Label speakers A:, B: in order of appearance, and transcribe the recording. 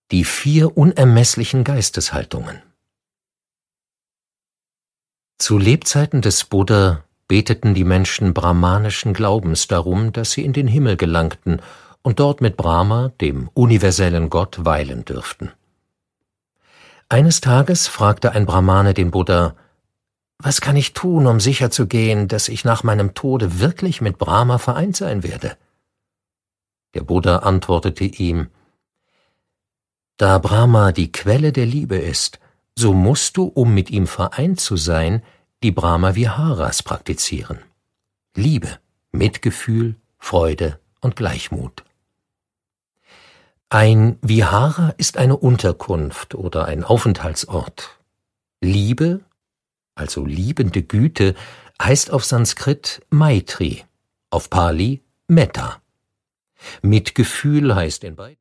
A: Die 4 unermesslichen Geisteshaltungen. Zu Lebzeiten des Buddha beteten die Menschen brahmanischen Glaubens darum, dass sie in den Himmel gelangten und dort mit Brahma, dem universellen Gott, weilen dürften. Eines Tages fragte ein Brahmane den Buddha: »Was kann ich tun, um sicherzugehen, dass ich nach meinem Tode wirklich mit Brahma vereint sein werde?« Der Buddha antwortete ihm: »Da Brahma die Quelle der Liebe ist, so musst du, um mit ihm vereint zu sein, die Brahma-Viharas praktizieren. Liebe, Mitgefühl, Freude und Gleichmut. Ein Vihara ist eine Unterkunft oder ein Aufenthaltsort. Liebe, also liebende Güte, heißt auf Sanskrit Maitri, auf Pali Metta. Mitgefühl heißt in beiden